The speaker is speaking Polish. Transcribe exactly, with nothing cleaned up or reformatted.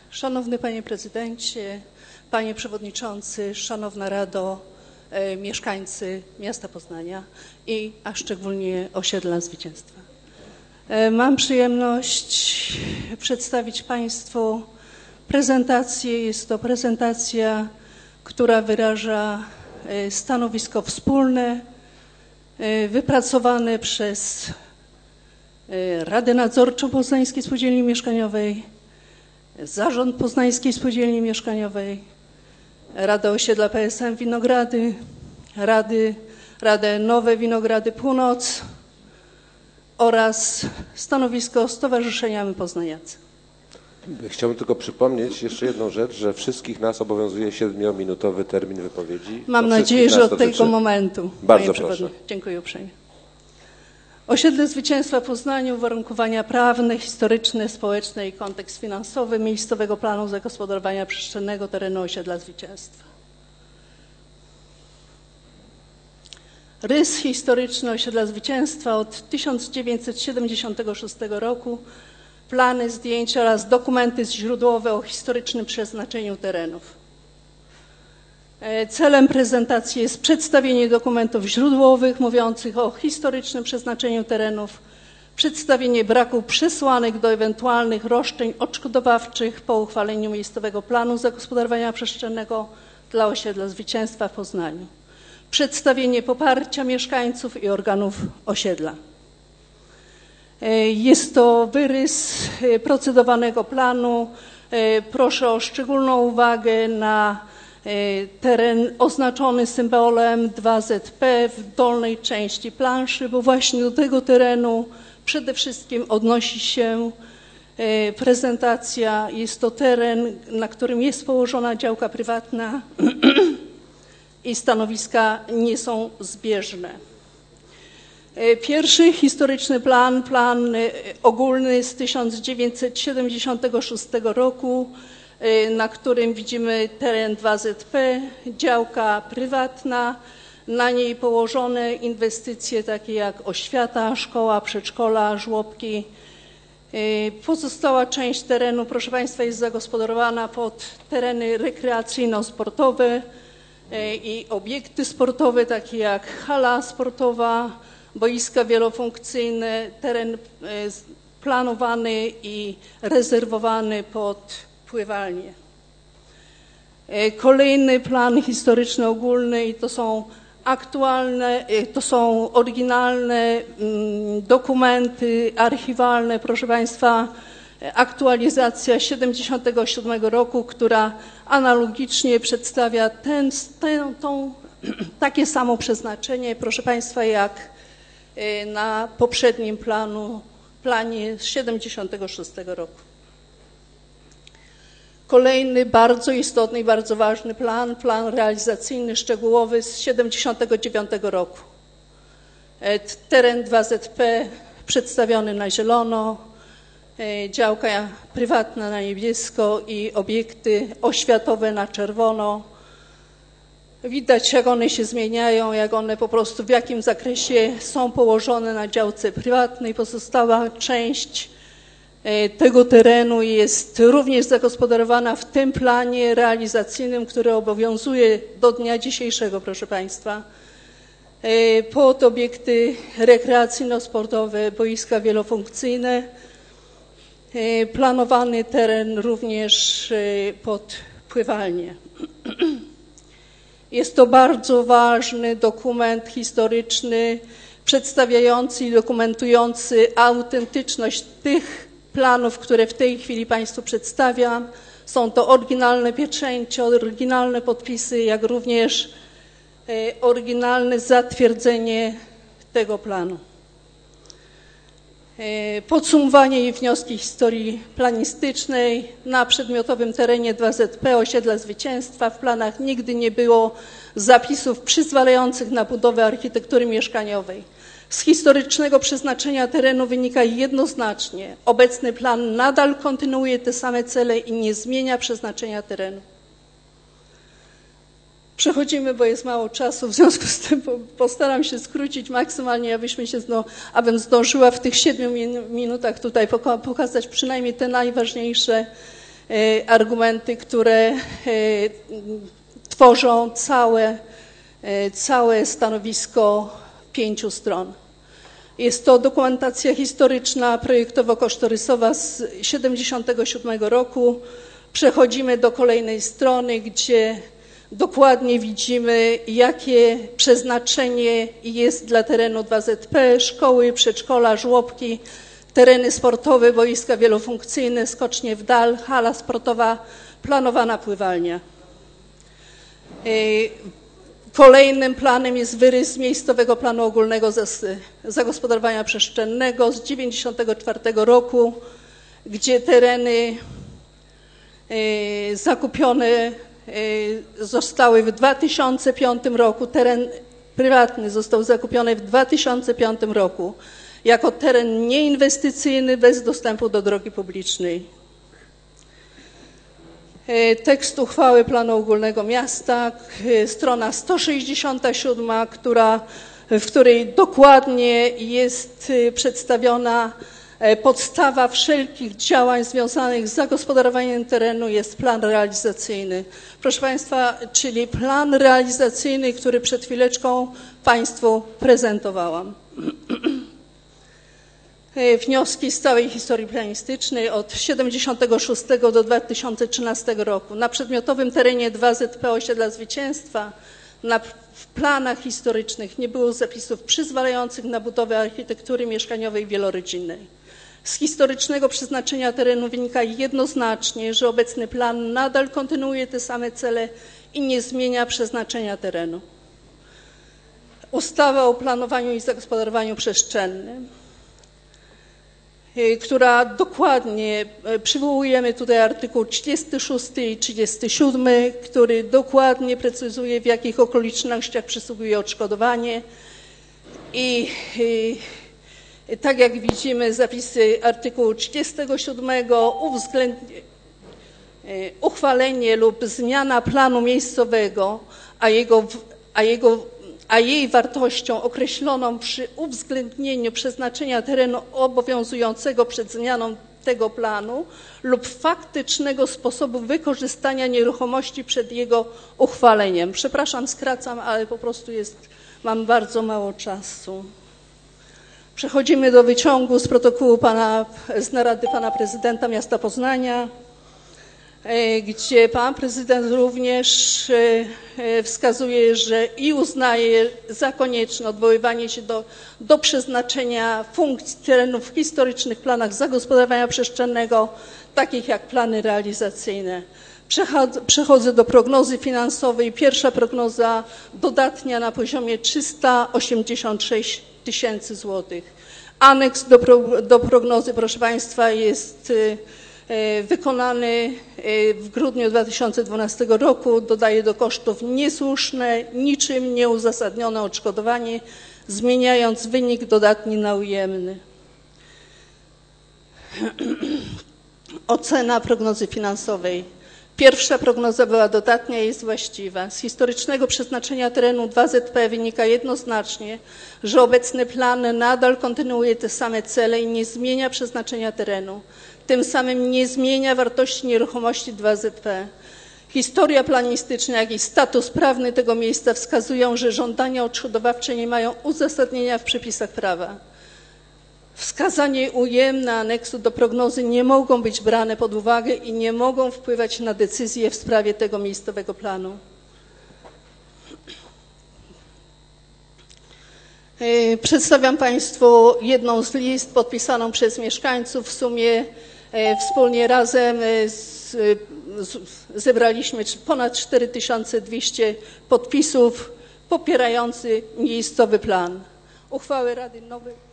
Szanowny Panie Prezydencie, Panie Przewodniczący, Szanowna Rado, e, mieszkańcy miasta Poznania i a szczególnie osiedla Zwycięstwa. E, mam przyjemność przedstawić Państwu prezentację. Jest to prezentacja, która wyraża e, stanowisko wspólne e, wypracowane przez e, Radę Nadzorczą Poznańskiej Spółdzielni Mieszkaniowej, Zarząd Poznańskiej Spółdzielni Mieszkaniowej, Radę Osiedla P S M Winogrady, Rady, Radę Nowe Winogrady Północ oraz stanowisko Stowarzyszenia My Poznaniacy. Chciałbym tylko przypomnieć jeszcze jedną rzecz, że wszystkich nas obowiązuje siedmiominutowy termin wypowiedzi. Mam nadzieję, że od tego momentu. Bardzo proszę. Dziękuję uprzejmie. Osiedle Zwycięstwa w Poznaniu, uwarunkowania prawne, historyczne, społeczne i kontekst finansowy miejscowego planu zagospodarowania przestrzennego terenu osiedla Zwycięstwa. Rys historyczny osiedla Zwycięstwa od tysiąc dziewięćset siedemdziesiątego szóstego roku, plany, zdjęcia oraz dokumenty źródłowe o historycznym przeznaczeniu terenów. Celem prezentacji jest przedstawienie dokumentów źródłowych mówiących o historycznym przeznaczeniu terenów, przedstawienie braku przesłanek do ewentualnych roszczeń odszkodowawczych po uchwaleniu miejscowego planu zagospodarowania przestrzennego dla osiedla Zwycięstwa w Poznaniu, przedstawienie poparcia mieszkańców i organów osiedla. Jest to wyrys procedowanego planu. Proszę o szczególną uwagę na teren oznaczony symbolem dwa Z P w dolnej części planszy, bo właśnie do tego terenu przede wszystkim odnosi się prezentacja. Jest to teren, na którym jest położona działka prywatna i stanowiska nie są zbieżne. Pierwszy historyczny plan, plan ogólny z tysiąc dziewięćset siedemdziesiątego szóstego roku, na którym widzimy teren dwa Z P, działka prywatna, na niej położone inwestycje takie jak oświata, szkoła, przedszkola, żłobki. Pozostała część terenu, proszę Państwa, jest zagospodarowana pod tereny rekreacyjno-sportowe i obiekty sportowe takie jak hala sportowa, boiska wielofunkcyjne, teren planowany i rezerwowany pod pływalnię. Kolejny plan historyczny ogólny i to są aktualne, to są oryginalne dokumenty archiwalne, proszę Państwa, aktualizacja siedemdziesiątego siódmego roku, która analogicznie przedstawia ten, ten, tą, takie samo przeznaczenie, proszę Państwa, jak na poprzednim planu, planie z siedemdziesiątego szóstego roku. Kolejny bardzo istotny i bardzo ważny plan, plan realizacyjny szczegółowy z siedemdziesiątego dziewiątego roku. Teren dwa Z P przedstawiony na zielono, działka prywatna na niebiesko i obiekty oświatowe na czerwono. Widać, jak one się zmieniają, jak one po prostu w jakim zakresie są położone na działce prywatnej. Pozostała część tego terenu jest również zagospodarowana w tym planie realizacyjnym, który obowiązuje do dnia dzisiejszego, proszę Państwa, pod obiekty rekreacyjno-sportowe, boiska wielofunkcyjne. Planowany teren również pod pływalnię. Jest to bardzo ważny dokument historyczny przedstawiający i dokumentujący autentyczność tych planów, które w tej chwili Państwu przedstawiam. Są to oryginalne pieczęcie, oryginalne podpisy, jak również oryginalne zatwierdzenie tego planu. Podsumowanie i wnioski historii planistycznej. Na przedmiotowym terenie dwa Z P osiedla Zwycięstwa w planach nigdy nie było zapisów przyzwalających na budowę architektury mieszkaniowej. Z historycznego przeznaczenia terenu wynika jednoznacznie, obecny plan nadal kontynuuje te same cele i nie zmienia przeznaczenia terenu. Przechodzimy, bo jest mało czasu, w związku z tym postaram się skrócić maksymalnie, abyśmy się zdo, abym zdążyła w tych siedmiu minutach tutaj pokazać przynajmniej te najważniejsze argumenty, które tworzą całe, całe stanowisko pięciu stron. Jest to dokumentacja historyczna, projektowo-kosztorysowa z siedemdziesiątego siódmego roku. Przechodzimy do kolejnej strony, gdzie dokładnie widzimy, jakie przeznaczenie jest dla terenu dwa zet pe, szkoły, przedszkola, żłobki, tereny sportowe, boiska wielofunkcyjne, skocznie w dal, hala sportowa, planowana pływalnia. Kolejnym planem jest wyrys miejscowego planu ogólnego zagospodarowania przestrzennego z dziewięćdziesiątego czwartego roku, gdzie tereny zakupione zostały w dwa tysiące piątym roku, teren prywatny został zakupiony w dwa tysiące piątym roku jako teren nieinwestycyjny bez dostępu do drogi publicznej. Tekst uchwały planu ogólnego miasta, strona sto sześćdziesiąta siódma, która, w której dokładnie jest przedstawiona podstawa wszelkich działań związanych z zagospodarowaniem terenu, jest plan realizacyjny. Proszę Państwa, czyli plan realizacyjny, który przed chwileczką Państwu prezentowałam. Wnioski z całej historii planistycznej od siedemdziesiątego szóstego do dwa tysiące trzynastego roku. Na przedmiotowym terenie dwa zet pe Osiedla Zwycięstwa na, w planach historycznych nie było zapisów przyzwalających na budowę architektury mieszkaniowej wielorodzinnej. Z historycznego przeznaczenia terenu wynika jednoznacznie, że obecny plan nadal kontynuuje te same cele i nie zmienia przeznaczenia terenu. Ustawa o planowaniu i zagospodarowaniu przestrzennym, która dokładnie, przywołujemy tutaj artykuł trzydziesty szósty i trzydziesty siódmy, który dokładnie precyzuje, w jakich okolicznościach przysługuje odszkodowanie i, i tak jak widzimy, zapisy artykułu trzydziestego siódmego uwzględnia uchwalenie lub zmiana planu miejscowego, a jego, a jego a jej wartością określoną przy uwzględnieniu przeznaczenia terenu obowiązującego przed zmianą tego planu lub faktycznego sposobu wykorzystania nieruchomości przed jego uchwaleniem. Przepraszam, skracam, ale po prostu jest, mam bardzo mało czasu. Przechodzimy do wyciągu z protokołu pana, z narady pana prezydenta miasta Poznania, gdzie pan prezydent również wskazuje, że i uznaje za konieczne odwoływanie się do, do przeznaczenia funkcji terenów w historycznych planach zagospodarowania przestrzennego, takich jak plany realizacyjne. Przechodzę, przechodzę do prognozy finansowej. Pierwsza prognoza dodatnia na poziomie trzysta osiemdziesiąt sześć tysięcy złotych. Aneks do, pro, do prognozy, proszę Państwa, jest wykonany w grudniu dwa tysiące dwunastego roku, dodaje do kosztów niesłuszne, niczym nieuzasadnione odszkodowanie, zmieniając wynik dodatni na ujemny. Ocena prognozy finansowej. Pierwsza prognoza była dodatnia i jest właściwa. Z historycznego przeznaczenia terenu dwa zet pe wynika jednoznacznie, że obecny plan nadal kontynuuje te same cele i nie zmienia przeznaczenia terenu. Tym samym nie zmienia wartości nieruchomości dwa zet pe. Historia planistyczna, jak i status prawny tego miejsca wskazują, że żądania odszkodowawcze nie mają uzasadnienia w przepisach prawa. Wskazanie ujemne aneksu do prognozy nie mogą być brane pod uwagę i nie mogą wpływać na decyzję w sprawie tego miejscowego planu. Przedstawiam Państwu jedną z list podpisaną przez mieszkańców. W sumie wspólnie razem z, z, zebraliśmy ponad cztery tysiące dwieście podpisów popierających miejscowy plan. Uchwały Rady Nowej